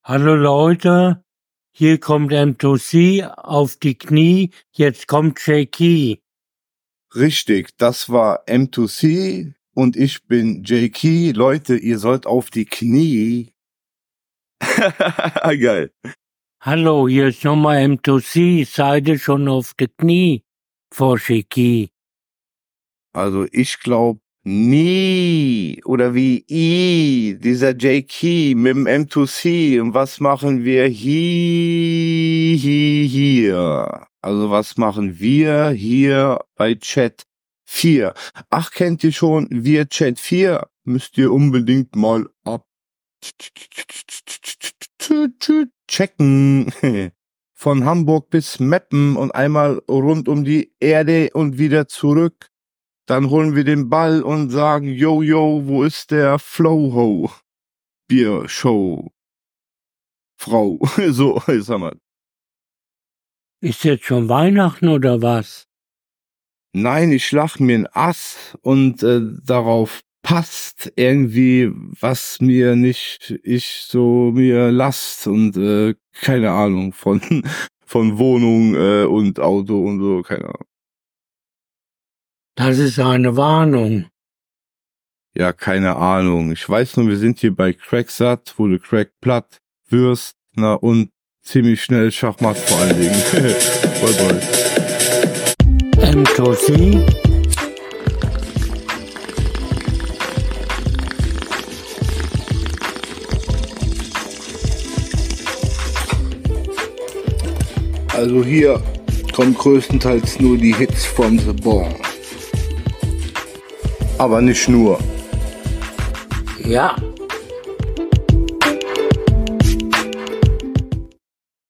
Hallo Leute, hier kommt M2C auf die Knie, jetzt kommt J-Key. Richtig, das war M2C und ich bin J-Key. Leute, ihr sollt auf die Knie. Geil. Hallo, hier ist nochmal M2C, seid ihr schon auf die Knie vor J-Key? Also ich glaube nie, oder wie dieser J-Key mit dem M2C. Und was machen wir hier? Also was machen wir hier bei Chat 4? Ach, kennt ihr schon wir Chat 4? Müsst ihr unbedingt mal checken. Von Hamburg bis Meppen und einmal rund um die Erde und wieder zurück. Dann holen wir den Ball und sagen, yo, wo ist der Flow-Ho? Bier-Show. Frau. So, sag mal. Ist jetzt schon Weihnachten oder was? Nein, ich lach mir ein Ass und darauf passt irgendwie, was mir nicht mir lasst und keine Ahnung von Wohnung und Auto und so, keine Ahnung. Das ist eine Warnung. Ja, keine Ahnung. Ich weiß nur, wir sind hier bei Cracksatt, wo du Crack platt wirst, na und ziemlich schnell Schachmatt vor allen Dingen. Bye. M2C? Also hier kommen größtenteils nur die Hits von The Born. Aber nicht nur. Ja.